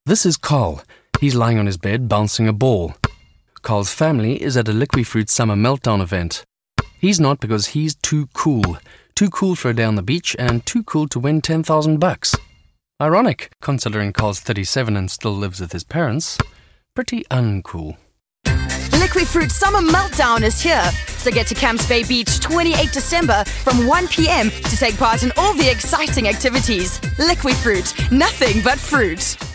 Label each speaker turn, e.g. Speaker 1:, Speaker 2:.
Speaker 1: This is Carl. He's lying on his bed bouncing a ball. Carl's family is at a Liquifruit Summer Meltdown event. He's not because he's too cool. Too cool for a day on the beach and too cool to win $10,000. Ironic, considering Carl's 37 and still lives with his parents. Pretty uncool.
Speaker 2: Liquifruit Summer Meltdown is here, so get to Camps Bay Beach 28 December from 1 p.m. to take part in all the exciting activities. Liquifruit, nothing but fruit.